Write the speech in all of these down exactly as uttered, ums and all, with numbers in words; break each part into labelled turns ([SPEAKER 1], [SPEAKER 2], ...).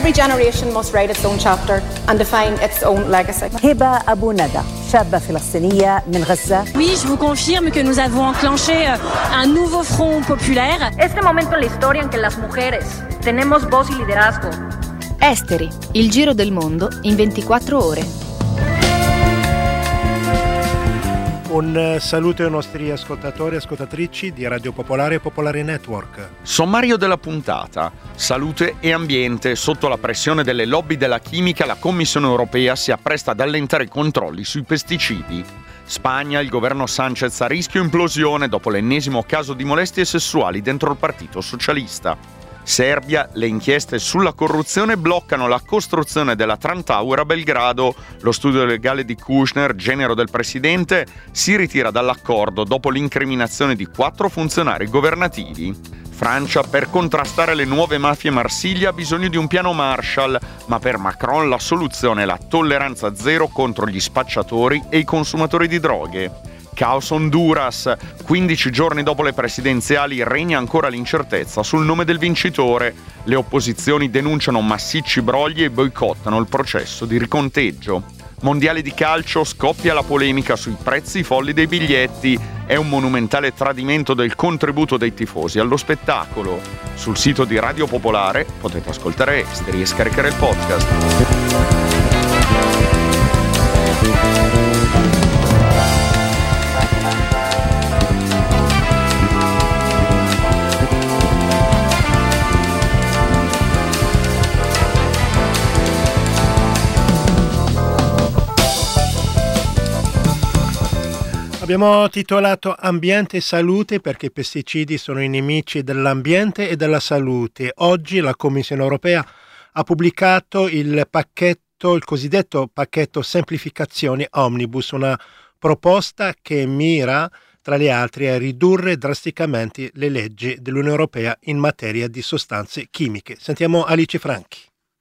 [SPEAKER 1] Every generation must write its own chapter and define its own legacy.
[SPEAKER 2] هبة أبو ندى شابة فلسطينية من غزة.
[SPEAKER 3] Oui, je vous confirme que nous avons enclenché un nouveau front populaire.
[SPEAKER 4] Este momento en la historia en que las mujeres tenemos voz y liderazgo.
[SPEAKER 5] Esteri, il giro del mondo in ventiquattro ore.
[SPEAKER 6] Un saluto ai nostri ascoltatori e ascoltatrici di Radio Popolare e Popolare Network.
[SPEAKER 7] Sommario della puntata. Salute e ambiente. Sotto la pressione delle lobby della chimica, la Commissione europea si appresta ad allentare i controlli sui pesticidi. Spagna, il governo Sanchez a rischio implosione dopo l'ennesimo caso di molestie sessuali dentro il Partito Socialista. Serbia, le inchieste sulla corruzione bloccano la costruzione della Trump Tower a Belgrado. Lo studio legale di Kushner, genero del presidente, si ritira dall'accordo dopo l'incriminazione di quattro funzionari governativi. Francia, per contrastare le nuove mafie Marsiglia ha bisogno di un piano Marshall, ma per Macron la soluzione è la tolleranza zero contro gli spacciatori e i consumatori di droghe. Caos Honduras. quindici giorni dopo le presidenziali regna ancora l'incertezza sul nome del vincitore. Le opposizioni denunciano massicci brogli e boicottano il processo di riconteggio. Mondiale di calcio, scoppia la polemica sui prezzi folli dei biglietti. È un monumentale tradimento del contributo dei tifosi allo spettacolo. Sul sito di Radio Popolare potete ascoltare Esteri e scaricare il podcast.
[SPEAKER 6] Abbiamo titolato Ambiente e Salute perché i pesticidi sono i nemici dell'ambiente e della salute. Oggi la Commissione europea ha pubblicato il pacchetto, il cosiddetto pacchetto semplificazioni omnibus, una proposta che mira, tra le altre, a ridurre drasticamente le leggi dell'Unione Europea in materia di sostanze chimiche. Sentiamo Alice Franchi.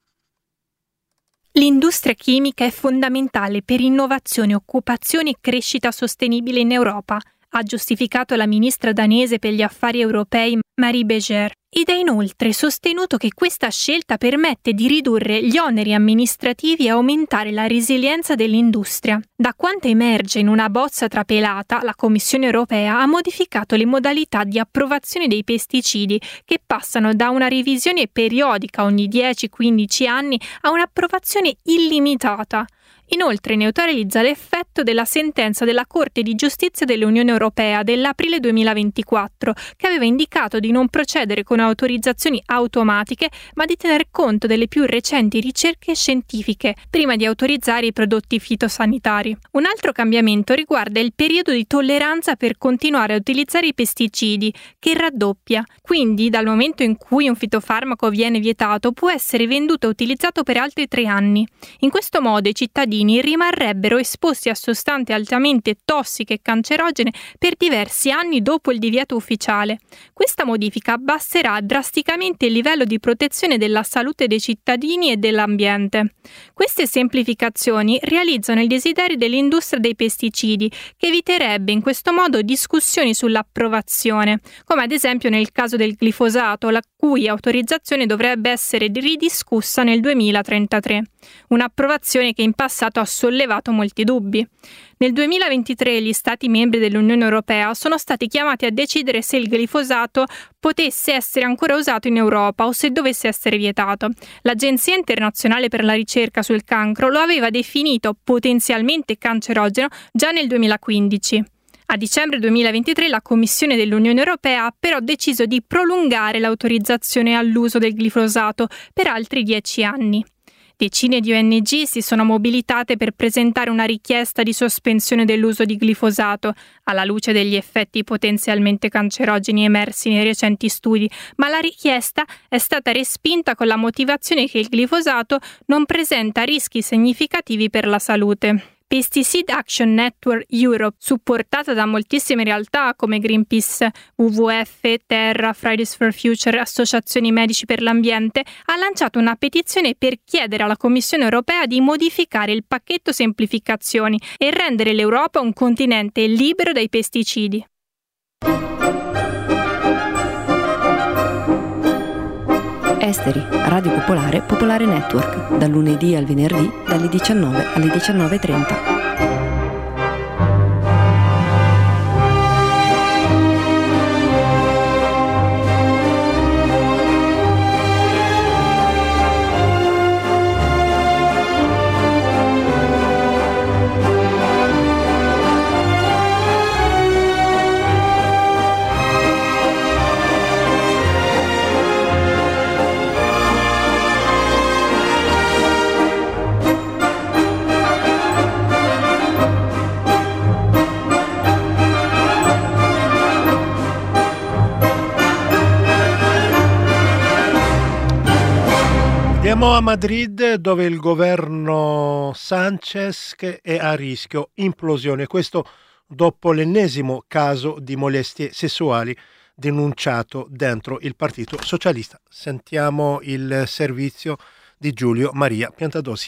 [SPEAKER 8] L'industria chimica è fondamentale per innovazione, occupazione e crescita sostenibile in Europa, ha giustificato la ministra danese per gli affari europei Marie Béger, ed ha inoltre sostenuto che questa scelta permette di ridurre gli oneri amministrativi e aumentare la resilienza dell'industria. Da quanto emerge in una bozza trapelata, la Commissione europea ha modificato le modalità di approvazione dei pesticidi, che passano da una revisione periodica ogni dieci quindici anni a un'approvazione illimitata. Inoltre neutralizza l'effetto della sentenza della Corte di Giustizia dell'Unione Europea dell'aprile duemilaventiquattro, che aveva indicato di non procedere con autorizzazioni automatiche, ma di tener conto delle più recenti ricerche scientifiche prima di autorizzare i prodotti fitosanitari. Un altro cambiamento riguarda il periodo di tolleranza per continuare a utilizzare i pesticidi, che raddoppia. Quindi, dal momento in cui un fitofarmaco viene vietato, può essere venduto e utilizzato per altri tre anni. In questo modo i cittadini rimarrebbero esposti a sostanze altamente tossiche e cancerogene per diversi anni dopo il divieto ufficiale. Questa modifica abbasserà drasticamente il livello di protezione della salute dei cittadini e dell'ambiente. Queste semplificazioni realizzano il desiderio dell'industria dei pesticidi, che eviterebbe in questo modo discussioni sull'approvazione, come ad esempio nel caso del glifosato, la cui autorizzazione dovrebbe essere ridiscussa nel duemilatrentatré. Un'approvazione che in passato ha sollevato molti dubbi. Nel duemilaventitré gli Stati membri dell'Unione Europea sono stati chiamati a decidere se il glifosato potesse essere ancora usato in Europa o se dovesse essere vietato. L'Agenzia internazionale per la ricerca sul cancro lo aveva definito potenzialmente cancerogeno già nel duemilaquindici. A dicembre duemilaventitré la Commissione dell'Unione Europea ha però deciso di prolungare l'autorizzazione all'uso del glifosato per altri dieci anni. Decine di O N G si sono mobilitate per presentare una richiesta di sospensione dell'uso di glifosato, alla luce degli effetti potenzialmente cancerogeni emersi nei recenti studi, ma la richiesta è stata respinta con la motivazione che il glifosato non presenta rischi significativi per la salute. Pesticide Action Network Europe, supportata da moltissime realtà come Greenpeace, W W F, Terra, Fridays for Future, associazioni medici per l'ambiente, ha lanciato una petizione per chiedere alla Commissione europea di modificare il pacchetto semplificazioni e rendere l'Europa un continente libero dai pesticidi.
[SPEAKER 9] Esteri, Radio Popolare, Popolare Network, dal lunedì al venerdì, dalle diciannove alle diciannove e trenta.
[SPEAKER 6] Andiamo a Madrid, dove il governo Sánchez è a rischio implosione, questo dopo l'ennesimo caso di molestie sessuali denunciato dentro il Partito Socialista. Sentiamo il servizio di Giulio Maria Piantadosi.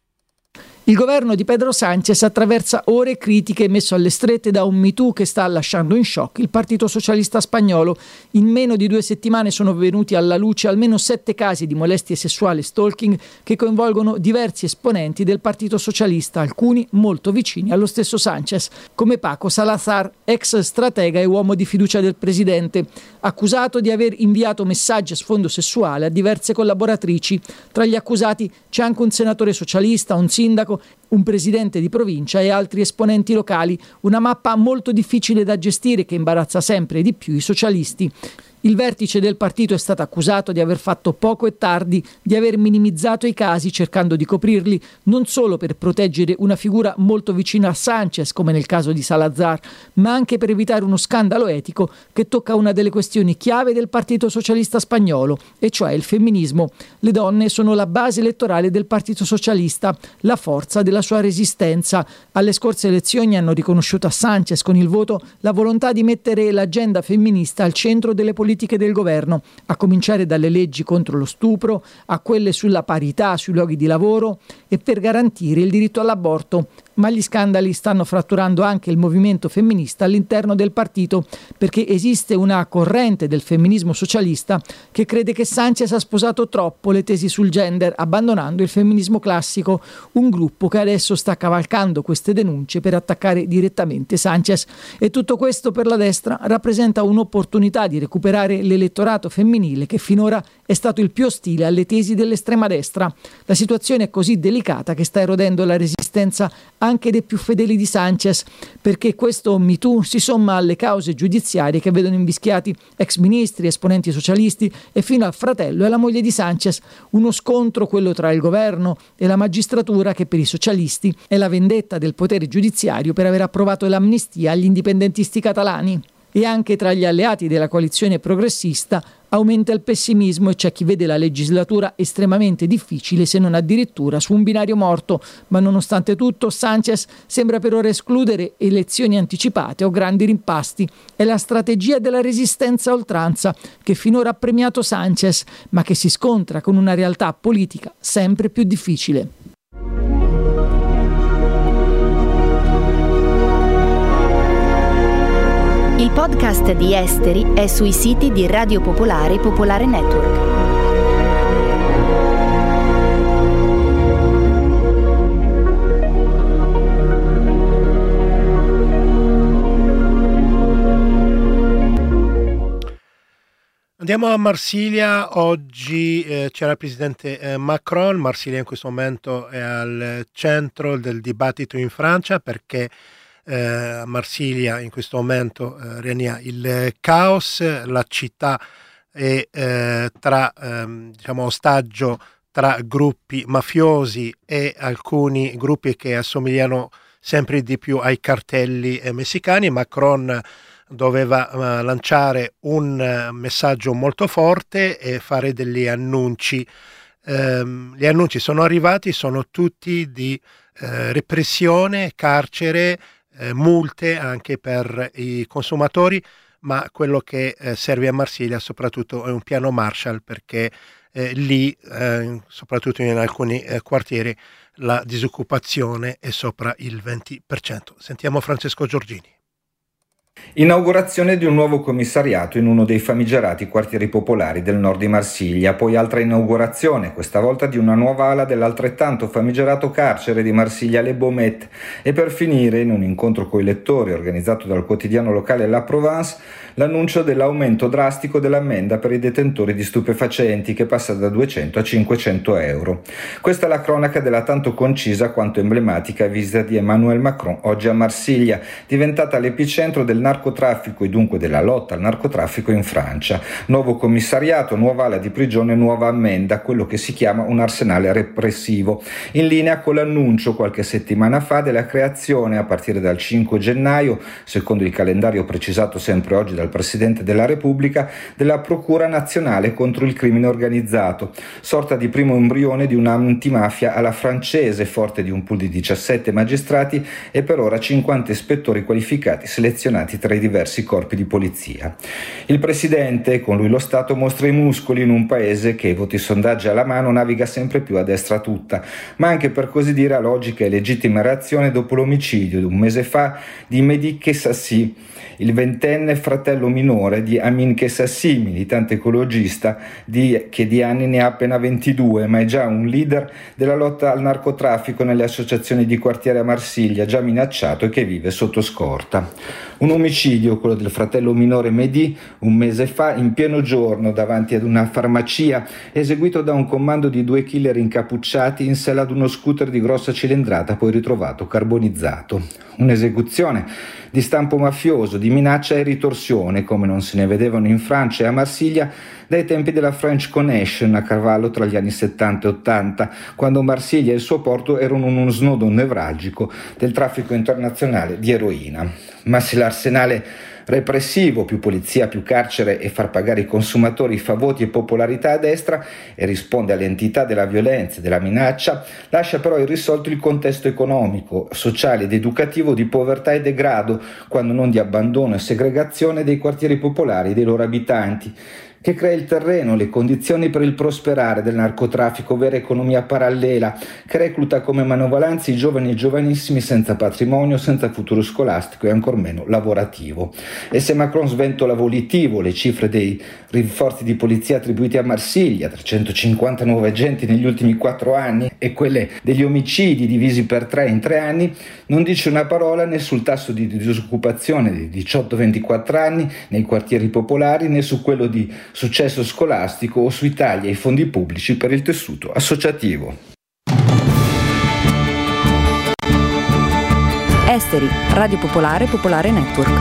[SPEAKER 10] Il governo di Pedro Sánchez attraversa ore critiche messo alle strette da un Me Too che sta lasciando in shock il Partito Socialista spagnolo. In meno di due settimane sono venuti alla luce almeno sette casi di molestie sessuali e stalking che coinvolgono diversi esponenti del Partito Socialista, alcuni molto vicini allo stesso Sánchez, come Paco Salazar, ex stratega e uomo di fiducia del presidente, accusato di aver inviato messaggi a sfondo sessuale a diverse collaboratrici. Tra gli accusati c'è anche un senatore socialista, un sindaco, un presidente di provincia e altri esponenti locali, una mappa molto difficile da gestire che imbarazza sempre di più i socialisti. Il vertice del partito è stato accusato di aver fatto poco e tardi, di aver minimizzato i casi cercando di coprirli non solo per proteggere una figura molto vicina a Sánchez, come nel caso di Salazar, ma anche per evitare uno scandalo etico che tocca una delle questioni chiave del Partito Socialista spagnolo, e cioè il femminismo. Le donne sono la base elettorale del Partito Socialista, la forza della sua resistenza. Alle scorse elezioni hanno riconosciuto a Sánchez con il voto la volontà di mettere l'agenda femminista al centro delle politiche del governo, a cominciare dalle leggi contro lo stupro, a quelle sulla parità sui luoghi di lavoro e per garantire il diritto all'aborto. Ma gli scandali stanno fratturando anche il movimento femminista all'interno del partito, perché esiste una corrente del femminismo socialista che crede che Sánchez ha sposato troppo le tesi sul gender, abbandonando il femminismo classico, un gruppo che adesso sta cavalcando queste denunce per attaccare direttamente Sánchez. E tutto questo per la destra rappresenta un'opportunità di recuperare l'elettorato femminile che finora è stato il più ostile alle tesi dell'estrema destra. La situazione è così delicata che sta erodendo la resistenza anche dei più fedeli di Sánchez, perché questo Me Too si somma alle cause giudiziarie che vedono invischiati ex ministri, esponenti socialisti e fino al fratello e alla moglie di Sánchez. Uno scontro, quello tra il governo e la magistratura, che per i socialisti è la vendetta del potere giudiziario per aver approvato l'amnistia agli indipendentisti catalani. E anche tra gli alleati della coalizione progressista aumenta il pessimismo e c'è chi vede la legislatura estremamente difficile, se non addirittura su un binario morto. Ma nonostante tutto, Sánchez sembra per ora escludere elezioni anticipate o grandi rimpasti. È la strategia della resistenza a oltranza che finora ha premiato Sánchez, ma che si scontra con una realtà politica sempre più difficile.
[SPEAKER 5] Il podcast di Esteri è sui siti di Radio Popolare e Popolare Network.
[SPEAKER 6] Andiamo a Marsiglia. Oggi eh, c'era il presidente eh, Macron. Marsiglia in questo momento è al centro del dibattito in Francia, perché a eh, Marsiglia in questo momento eh, regna il eh, caos. La città è eh, tra ehm, diciamo ostaggio tra gruppi mafiosi e alcuni gruppi che assomigliano sempre di più ai cartelli eh, messicani. Macron doveva uh, lanciare un uh, messaggio molto forte e fare degli annunci. Um, gli annunci sono arrivati, sono tutti di uh, repressione, carcere, uh, multe anche per i consumatori, ma quello che uh, serve a Marsiglia soprattutto è un piano Marshall, perché uh, lì, uh, soprattutto in alcuni uh, quartieri, la disoccupazione è sopra il venti per cento. Sentiamo Francesco Giorgini.
[SPEAKER 11] Inaugurazione di un nuovo commissariato in uno dei famigerati quartieri popolari del nord di Marsiglia, poi altra inaugurazione, questa volta di una nuova ala dell'altrettanto famigerato carcere di Marsiglia Le Baumettes, e per finire, in un incontro coi lettori organizzato dal quotidiano locale La Provence, l'annuncio dell'aumento drastico dell'ammenda per i detentori di stupefacenti, che passa da duecento a cinquecento euro. Questa è la cronaca della tanto concisa quanto emblematica visita di Emmanuel Macron oggi a Marsiglia, diventata l'epicentro del narcotraffico e dunque della lotta al narcotraffico in Francia. Nuovo commissariato, nuova ala di prigione, nuova ammenda, quello che si chiama un arsenale repressivo, in linea con l'annuncio qualche settimana fa della creazione a partire dal cinque gennaio, secondo il calendario precisato sempre oggi dal Presidente della Repubblica, della Procura Nazionale contro il crimine organizzato, sorta di primo embrione di un'antimafia alla francese, forte di un pool di diciassette magistrati e per ora cinquanta ispettori qualificati selezionati tra i diversi corpi di polizia. Il Presidente e con lui lo Stato mostra i muscoli in un paese che, voti sondaggi alla mano, naviga sempre più a destra tutta, ma anche per così dire a logica e legittima reazione dopo l'omicidio di un mese fa di Mehdi Kessassi, il ventenne fratello minore di Amin Kessassi, militante ecologista di, che di anni ne ha appena ventidue, ma è già un leader della lotta al narcotraffico nelle associazioni di quartiere a Marsiglia, già minacciato e che vive sotto scorta. Un omicidio, quello del fratello minore Mehdi, un mese fa, in pieno giorno, davanti ad una farmacia, eseguito da un comando di due killer incappucciati in sella ad uno scooter di grossa cilindrata, poi ritrovato carbonizzato. Un'esecuzione di stampo mafioso, di minaccia e ritorsione, come non se ne vedevano in Francia e a Marsiglia dai tempi della French Connection, a cavallo tra gli anni settanta e ottanta, quando Marsiglia e il suo porto erano uno snodo nevralgico del traffico internazionale di eroina. Ma se l'arsenale repressivo, più polizia, più carcere e far pagare i consumatori fa voti e popolarità a destra e risponde all'entità della violenza e della minaccia, lascia però irrisolto il contesto economico, sociale ed educativo di povertà e degrado, quando non di abbandono e segregazione dei quartieri popolari e dei loro abitanti, che crea il terreno, le condizioni per il prosperare del narcotraffico, vera economia parallela, che recluta come manovalanze i giovani e giovanissimi senza patrimonio, senza futuro scolastico e ancor meno lavorativo. E se Macron sventola volitivo le cifre dei rinforzi di polizia attribuiti a Marsiglia, trecentocinquanta nuovi agenti negli ultimi quattro anni, e quelle degli omicidi divisi per tre in tre anni, non dice una parola né sul tasso di disoccupazione di diciotto ventiquattro anni nei quartieri popolari, né su quello di successo scolastico o sui tagli ai fondi pubblici per il tessuto associativo.
[SPEAKER 9] Esteri, Radio Popolare, Popolare Network.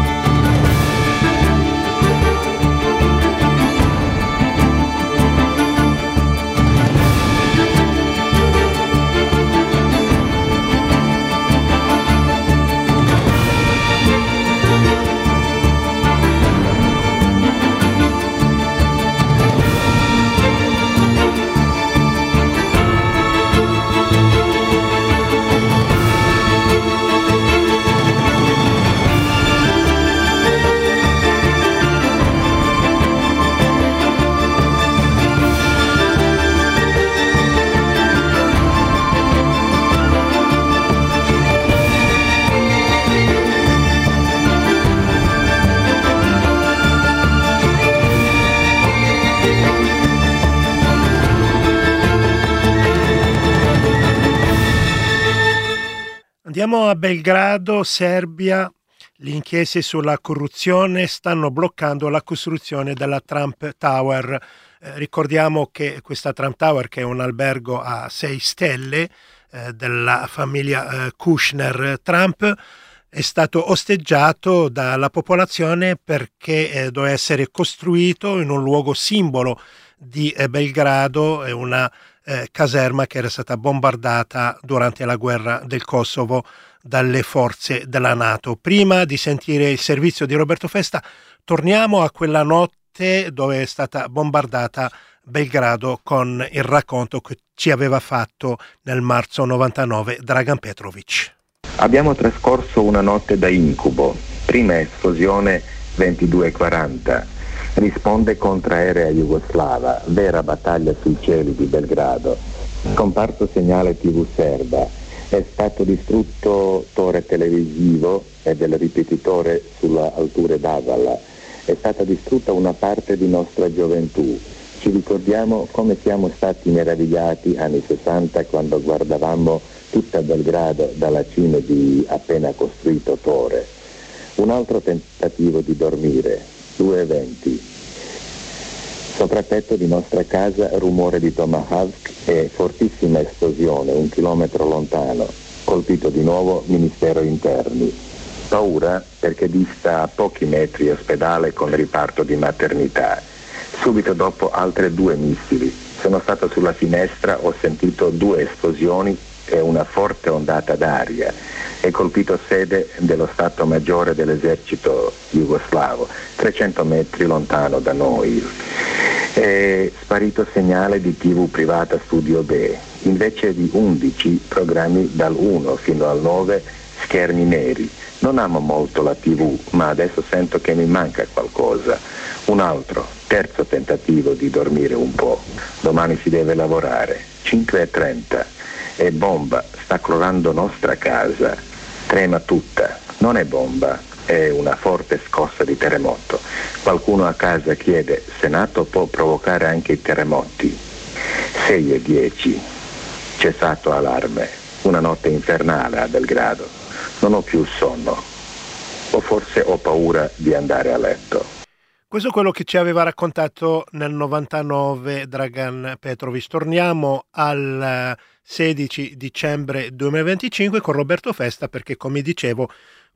[SPEAKER 6] Andiamo a Belgrado, Serbia. Le inchieste sulla corruzione stanno bloccando la costruzione della Trump Tower. Eh, ricordiamo che questa Trump Tower, che è un albergo a sei stelle eh, della famiglia eh, Kushner Trump, è stato osteggiato dalla popolazione perché eh, doveva essere costruito in un luogo simbolo di eh, Belgrado, è una eh, caserma che era stata bombardata durante la guerra del Kosovo dalle forze della NATO. Prima di sentire il servizio di Roberto Festa, torniamo a quella notte dove è stata bombardata Belgrado con il racconto che ci aveva fatto nel marzo novantanove Dragan Petrovic.
[SPEAKER 12] Abbiamo trascorso una notte da incubo. Prima esplosione ventidue e quaranta. Risponde contraerea jugoslava, vera battaglia sui cieli di Belgrado. Scomparso segnale tivù serba. È stato distrutto torre televisivo, e del ripetitore sulla altura d'Avala. È stata distrutta una parte di nostra gioventù. Ci ricordiamo come siamo stati meravigliati anni sessanta quando guardavamo tutta Belgrado dalla cima di appena costruito Torre. Un altro tentativo di dormire, due eventi. Sopratetto di nostra casa rumore di tomahawk e fortissima esplosione un chilometro lontano, colpito di nuovo Ministero Interni. Paura perché dista a pochi metri ospedale con riparto di maternità. Subito dopo altre due missili. Sono stato sulla finestra, ho sentito due esplosioni e una forte ondata d'aria. È colpito sede dello Stato Maggiore dell'esercito jugoslavo, trecento metri lontano da noi. È sparito segnale di tivù privata Studio B. Invece di undici programmi dal uno fino al nove, schermi neri. Non amo molto la tivù, ma adesso sento che mi manca qualcosa. Un altro, terzo tentativo di dormire un po'. Domani si deve lavorare. cinque e trenta. E bomba, sta crollando nostra casa. Trema tutta. Non è bomba, è una forte scossa di terremoto. Qualcuno a casa chiede, Senato può provocare anche i terremoti. sei e dieci. Cessato allarme. Una notte infernale a Belgrado. Non ho più sonno, o forse ho paura di andare a letto.
[SPEAKER 6] Questo è quello che ci aveva raccontato nel novantanove Dragan Petrovic. Torniamo al sedici dicembre duemilaventicinque con Roberto Festa, perché come dicevo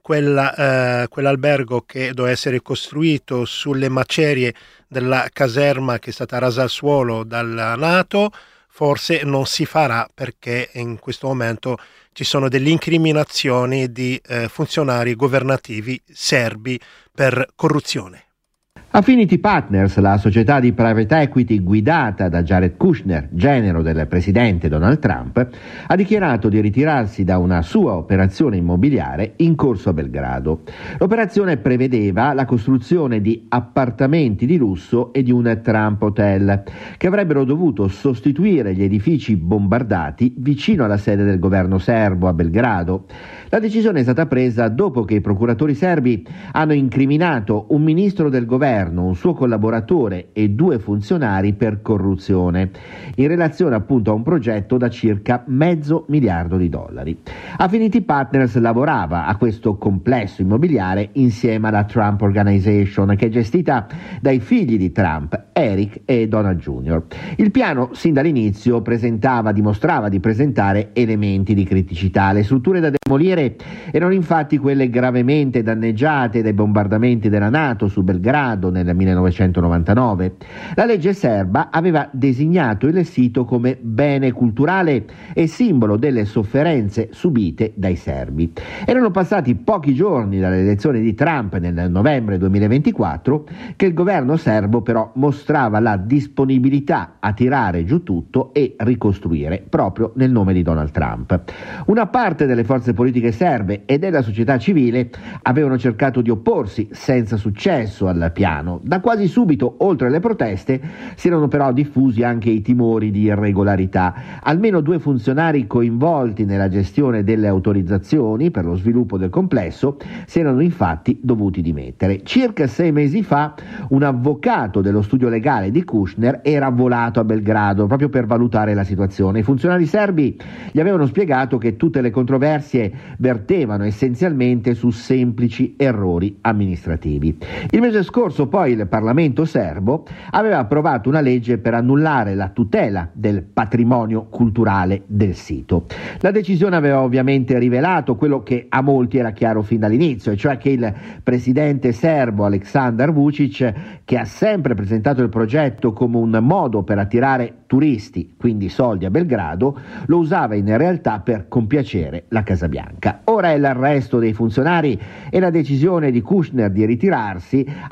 [SPEAKER 6] quella, eh, quell'albergo che doveva essere costruito sulle macerie della caserma che è stata rasa al suolo dalla NATO forse non si farà, perché in questo momento ci sono delle incriminazioni di eh, funzionari governativi serbi per corruzione.
[SPEAKER 13] Affinity Partners, la società di private equity guidata da Jared Kushner, genero del presidente Donald Trump, ha dichiarato di ritirarsi da una sua operazione immobiliare in corso a Belgrado. L'operazione prevedeva la costruzione di appartamenti di lusso e di un Trump Hotel, che avrebbero dovuto sostituire gli edifici bombardati vicino alla sede del governo serbo a Belgrado. La decisione è stata presa dopo che i procuratori serbi hanno incriminato un ministro del governo, un suo collaboratore e due funzionari per corruzione, in relazione appunto a un progetto da circa mezzo miliardo di dollari. Affinity Partners lavorava a questo complesso immobiliare insieme alla Trump Organization, che è gestita dai figli di Trump, Eric e Donald Junior Il piano, sin dall'inizio, presentava, dimostrava di presentare elementi di criticità. Le strutture da demolire erano infatti quelle gravemente danneggiate dai bombardamenti della NATO su Belgrado nel millenovecentonovantanove. La legge serba aveva designato il sito come bene culturale e simbolo delle sofferenze subite dai serbi. Erano passati pochi giorni dalle elezioni di Trump nel novembre duemilaventiquattro che il governo serbo però mostrava la disponibilità a tirare giù tutto e ricostruire proprio nel nome di Donald Trump. Una parte delle forze politiche serbe e della società civile avevano cercato di opporsi senza successo al piano. Da quasi subito, oltre alle proteste, si erano però diffusi anche i timori di irregolarità. Almeno due funzionari coinvolti nella gestione delle autorizzazioni per lo sviluppo del complesso si erano infatti dovuti dimettere. Circa sei mesi fa un avvocato dello studio legale di Kushner era volato a Belgrado proprio per valutare la situazione. I funzionari serbi gli avevano spiegato che tutte le controversie vertevano essenzialmente su semplici errori amministrativi. Il mese scorso poi il Parlamento serbo aveva approvato una legge per annullare la tutela del patrimonio culturale del sito. La decisione aveva ovviamente rivelato quello che a molti era chiaro fin dall'inizio, e cioè che il presidente serbo Aleksandar Vučić, che ha sempre presentato il progetto come un modo per attirare turisti, quindi soldi a Belgrado, lo usava in realtà per compiacere la Casa Bianca. Ora è l'arresto dei funzionari e la decisione di Kushner di ritirarsi a imporre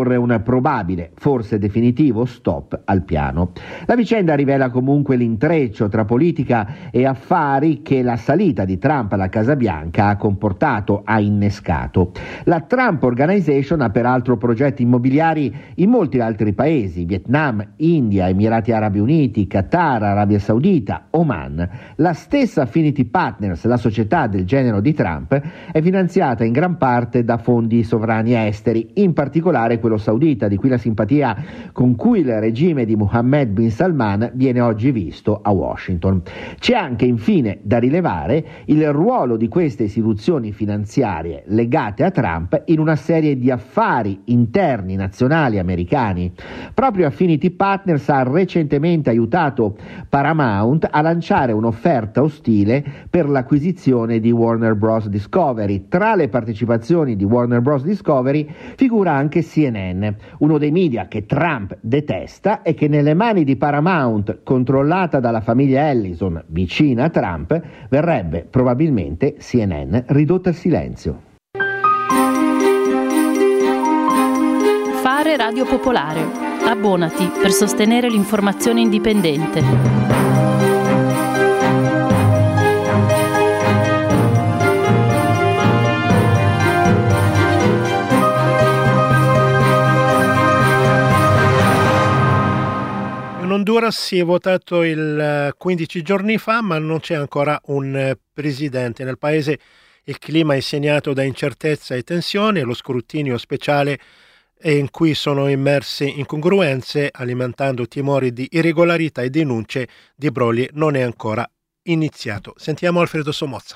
[SPEAKER 13] porre un probabile, forse definitivo, stop al piano. La vicenda rivela comunque l'intreccio tra politica e affari che la salita di Trump alla Casa Bianca ha comportato, ha innescato. La Trump Organization ha peraltro progetti immobiliari in molti altri paesi: Vietnam, India, Emirati Arabi Uniti, Qatar, Arabia Saudita, Oman. La stessa Affinity Partners, la società del genero di Trump, è finanziata in gran parte da fondi sovrani esteri, in particolare quello saudita, di cui la simpatia con cui il regime di Mohammed bin Salman viene oggi visto a Washington. C'è anche infine da rilevare il ruolo di queste istituzioni finanziarie legate a Trump in una serie di affari interni nazionali americani. Proprio Affinity Partners ha recentemente aiutato Paramount a lanciare un'offerta ostile per l'acquisizione di Warner Bros. Discovery. Tra le partecipazioni di Warner Bros. Discovery figura anche C N N, uno dei media che Trump detesta e che nelle mani di Paramount, controllata dalla famiglia Ellison vicina a Trump, verrebbe probabilmente C N N ridotta al silenzio.
[SPEAKER 14] Fare Radio Popolare. Abbonati per sostenere l'informazione indipendente.
[SPEAKER 6] In Honduras si è votato il quindici giorni fa, ma non c'è ancora un presidente. Nel paese il clima è segnato da incertezza e tensione, lo scrutinio speciale in cui sono immerse incongruenze, alimentando timori di irregolarità e denunce di brogli, non è ancora iniziato. Sentiamo Alfredo Somozza.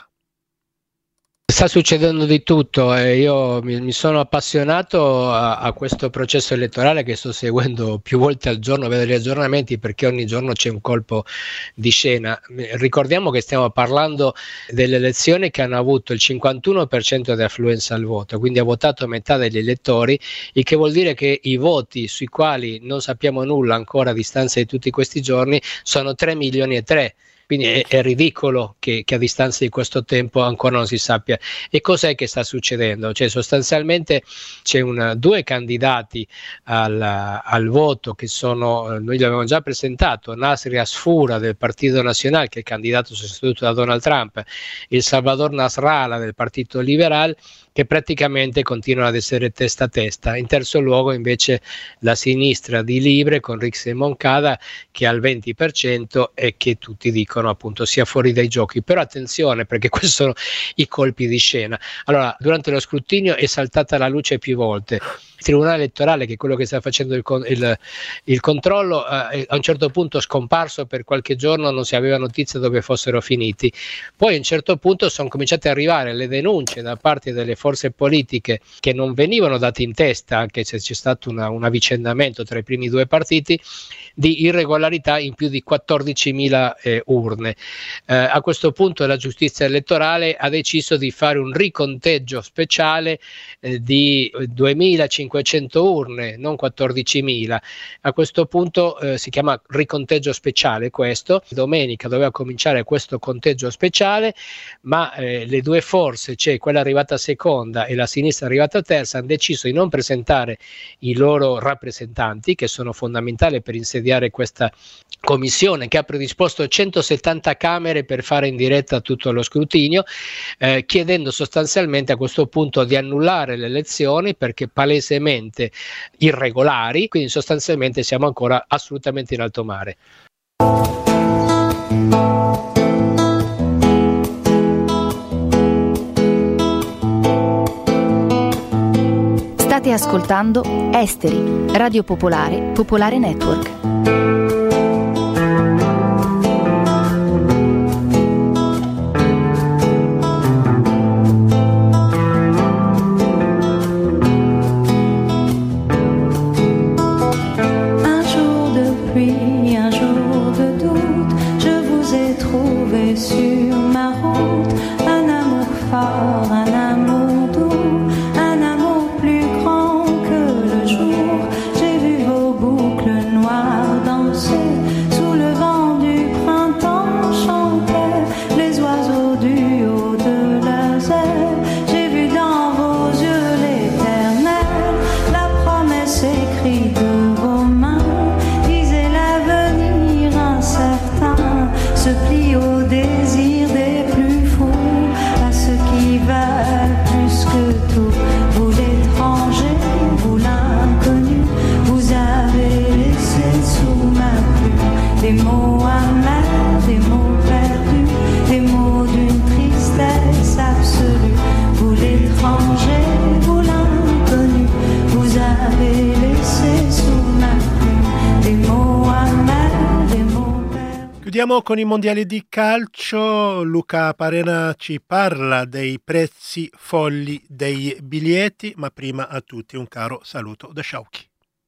[SPEAKER 15] Sta succedendo di tutto e io mi, mi sono appassionato a, a questo processo elettorale che sto seguendo più volte al giorno, vedo gli aggiornamenti perché ogni giorno c'è un colpo di scena. Ricordiamo che stiamo parlando delle elezioni che hanno avuto il cinquantuno per cento di affluenza al voto, quindi ha votato metà degli elettori, il che vuol dire che i voti sui quali non sappiamo nulla ancora a distanza di tutti questi giorni sono tre milioni e tre. Quindi è, è ridicolo che, che a distanza di questo tempo ancora non si sappia. E cos'è che sta succedendo? Cioè sostanzialmente c'è una, due candidati al, al voto che sono, noi li abbiamo già presentato, Nasri Asfura del Partito Nazionale, che è il candidato sostenuto da Donald Trump, il Salvador Nasrallah del Partito Liberal, che praticamente continuano ad essere testa a testa. In terzo luogo invece la sinistra di Libre con Rix Moncada, che ha il venti per cento e che tutti dicono appunto sia fuori dai giochi. Però attenzione, perché questi sono i colpi di scena. Allora, durante lo scrutinio è saltata la luce più volte. Il Tribunale elettorale, che è quello che sta facendo il, il, il controllo, eh, a un certo punto scomparso per qualche giorno, non si aveva notizia dove fossero finiti. Poi a un certo punto sono cominciate ad arrivare le denunce da parte delle forze politiche che non venivano date in testa, anche se c'è stato una, un avvicendamento tra i primi due partiti, di irregolarità in più di quattordicimila eh, urne. Eh, a questo punto la giustizia elettorale ha deciso di fare un riconteggio speciale eh, di duemilacinquecento urne, non quattordicimila. A questo punto eh, si chiama riconteggio speciale questo. Domenica doveva cominciare questo conteggio speciale, ma eh, le due forze, cioè quella arrivata seconda e la sinistra arrivata terza, hanno deciso di non presentare i loro rappresentanti, che sono fondamentali per insediare questa commissione che ha predisposto centosettanta camere per fare in diretta tutto lo scrutinio, eh, chiedendo sostanzialmente a questo punto di annullare le elezioni perché palesemente irregolari, quindi sostanzialmente siamo ancora assolutamente in alto mare.
[SPEAKER 5] State ascoltando Esteri, Radio Popolare, Popolare Network.
[SPEAKER 16] Noir
[SPEAKER 6] Chiudiamo con i mondiali di calcio. Luca Parena ci parla dei prezzi folli dei biglietti, ma prima a tutti un caro saluto da Sciauchi.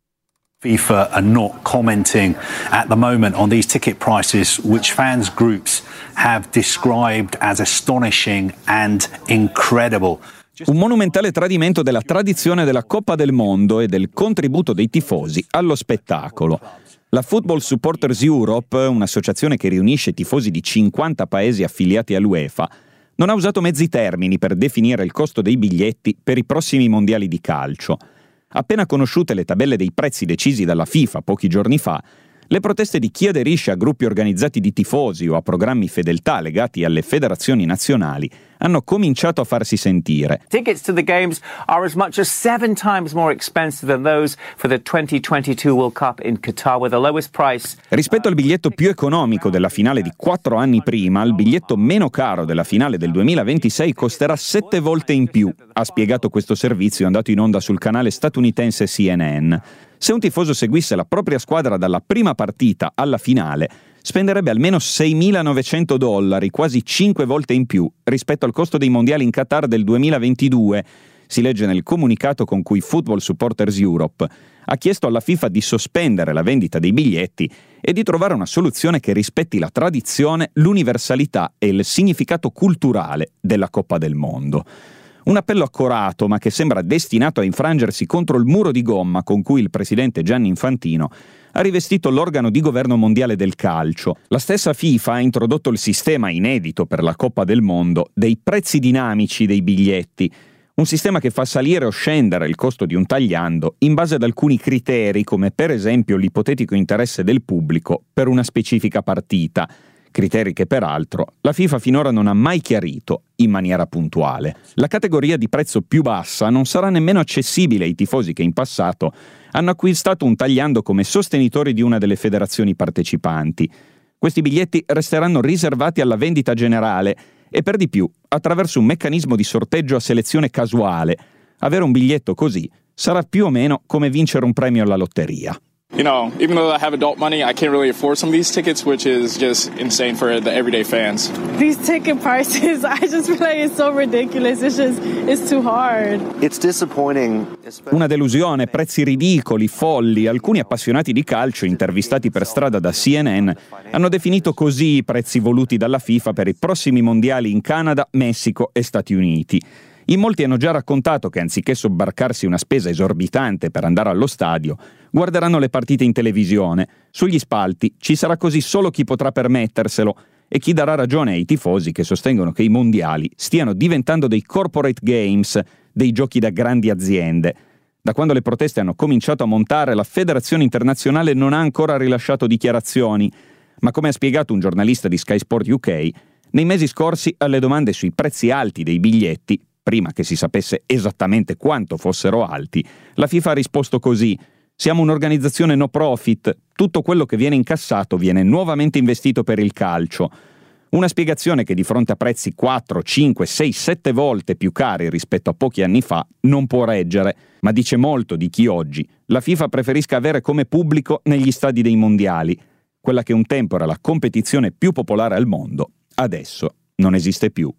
[SPEAKER 16] FIFA are not commenting at the moment on these ticket prices, which fans groups have described as astonishing and incredible.
[SPEAKER 17] Un monumentale tradimento della tradizione della Coppa del Mondo e del contributo dei tifosi allo spettacolo. La Football Supporters Europe, un'associazione che riunisce tifosi di cinquanta paesi affiliati all'UEFA, non ha usato mezzi termini per definire il costo dei biglietti per i prossimi mondiali di calcio. Appena conosciute le tabelle dei prezzi decisi dalla FIFA pochi giorni fa, le proteste di chi aderisce a gruppi organizzati di tifosi o a programmi fedeltà legati alle federazioni nazionali hanno cominciato a farsi sentire.
[SPEAKER 18] Tickets to the games are as much as seven times more expensive than those for the twenty twenty-two World Cup in Qatar, with the lowest price.
[SPEAKER 17] Rispetto al biglietto più economico della finale di quattro anni prima, il biglietto meno caro della finale del duemilaventisei costerà sette volte in più, ha spiegato questo servizio andato in onda sul canale statunitense C N N. Se un tifoso seguisse la propria squadra dalla prima partita alla finale, spenderebbe almeno seimilanovecento dollari, quasi cinque volte in più, rispetto al costo dei mondiali in Qatar del duemilaventidue, si legge nel comunicato con cui Football Supporters Europe ha chiesto alla FIFA di sospendere la vendita dei biglietti e di trovare una soluzione che rispetti la tradizione, l'universalità e il significato culturale della Coppa del Mondo. Un appello accorato, ma che sembra destinato a infrangersi contro il muro di gomma con cui il presidente Gianni Infantino ha rivestito l'organo di governo mondiale del calcio. La stessa FIFA ha introdotto il sistema inedito per la Coppa del Mondo dei prezzi dinamici dei biglietti, un sistema che fa salire o scendere il costo di un tagliando in base ad alcuni criteri, come per esempio l'ipotetico interesse del pubblico per una specifica partita, criteri che peraltro la FIFA finora non ha mai chiarito in maniera puntuale. La categoria di prezzo più bassa non sarà nemmeno accessibile ai tifosi che in passato hanno acquistato un tagliando come sostenitori di una delle federazioni partecipanti. Questi biglietti resteranno riservati alla vendita generale e per di più attraverso un meccanismo di sorteggio a selezione casuale. Avere un biglietto così sarà più o meno come vincere un premio alla lotteria.
[SPEAKER 19] You know, even though I have adult money, I can't really afford some of these tickets, which is just insane for the everyday fans.
[SPEAKER 20] These ticket prices, I just feel like it's so ridiculous. It's just, it's too hard.
[SPEAKER 17] It's disappointing. Una delusione, prezzi ridicoli, folli. Alcuni appassionati di calcio, intervistati per strada da C N N, hanno definito così i prezzi voluti dalla FIFA per i prossimi mondiali in Canada, Messico e Stati Uniti. In molti hanno già raccontato che anziché sobbarcarsi una spesa esorbitante per andare allo stadio, guarderanno le partite in televisione. Sugli spalti ci sarà così solo chi potrà permetterselo e chi darà ragione ai tifosi che sostengono che i mondiali stiano diventando dei corporate games, dei giochi da grandi aziende. Da quando le proteste hanno cominciato a montare, la Federazione Internazionale non ha ancora rilasciato dichiarazioni, ma come ha spiegato un giornalista di Sky Sport U K, nei mesi scorsi alle domande sui prezzi alti dei biglietti, prima che si sapesse esattamente quanto fossero alti, la FIFA ha risposto così: siamo un'organizzazione no profit, tutto quello che viene incassato viene nuovamente investito per il calcio. Una spiegazione che di fronte a prezzi quattro, cinque, sei, sette volte più cari rispetto a pochi anni fa non può reggere, ma dice molto di chi oggi la FIFA preferisca avere come pubblico negli stadi dei mondiali. Quella che un tempo era la competizione più popolare al mondo, adesso non esiste più.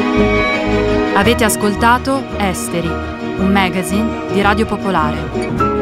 [SPEAKER 21] Avete ascoltato Esteri, un magazine di Radio Popolare.